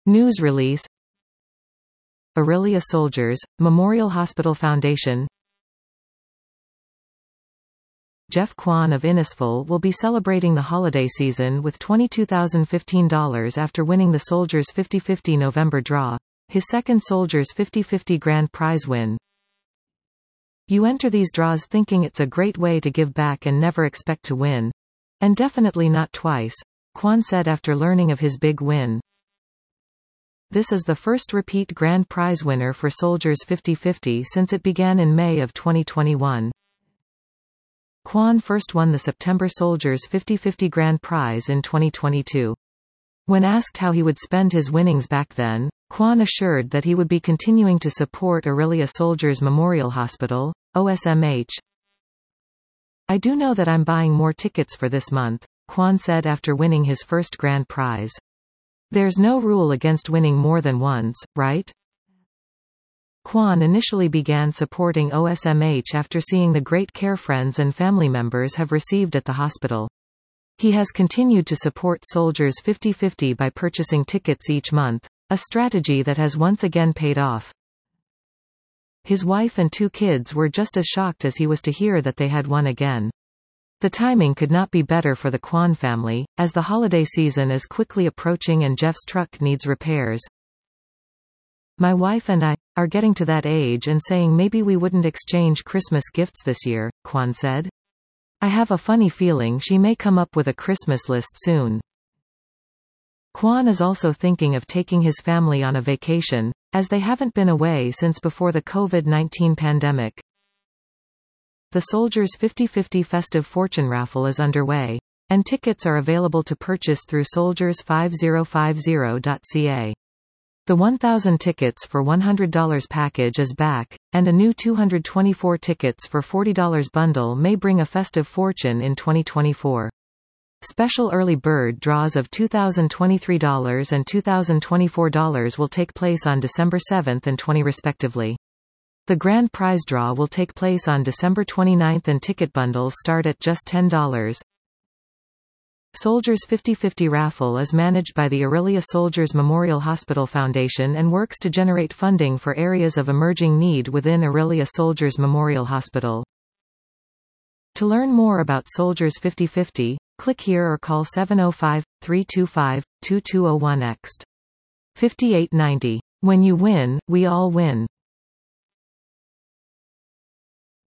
News release. Aurelia Soldiers Memorial Hospital Foundation. Jeff Kwan of Innisfil will be celebrating the holiday season with $22,015 after winning the Soldiers 50/50 November draw, his second Soldiers 50/50 grand prize win. You enter these draws thinking it's a great way to give back and never expect to win. And definitely not twice, Kwan said after learning of his big win. This is the first repeat grand prize winner for Soldiers 50/50 since it began in May of 2021. Kwan first won the September Soldiers 50/50 grand prize in 2022. When asked how he would spend his winnings back then, Kwan assured that he would be continuing to support Aurelia Soldiers Memorial Hospital, OSMH. I do know that I'm buying more tickets for this month, Kwan said after winning his first grand prize. There's no rule against winning more than once, right? Kwan initially began supporting OSMH after seeing the great care friends and family members have received at the hospital. He has continued to support Soldiers 50/50 by purchasing tickets each month, a strategy that has once again paid off. His wife and 2 kids were just as shocked as he was to hear that they had won again. The timing could not be better for the Kwan family, as the holiday season is quickly approaching and Jeff's truck needs repairs. My wife and I are getting to that age and saying maybe we wouldn't exchange Christmas gifts this year, Kwan said. I have a funny feeling she may come up with a Christmas list soon. Kwan is also thinking of taking his family on a vacation, as they haven't been away since before the COVID-19 pandemic. The Soldiers 50/50 Festive Fortune Raffle is underway, and tickets are available to purchase through soldiers5050.ca. The 1,000 tickets for $100 package is back, and a new 224 tickets for $40 bundle may bring a festive fortune in 2024. Special early bird draws of $2,023 and $2,024 will take place on December 7th and 20 respectively. The grand prize draw will take place on December 29th and ticket bundles start at just $10. Soldiers 50/50 Raffle is managed by the Aurelia Soldiers Memorial Hospital Foundation and works to generate funding for areas of emerging need within Aurelia Soldiers Memorial Hospital. To learn more about Soldiers 50/50, click here or call 705-325-2201 Next. 5890. When you win, we all win.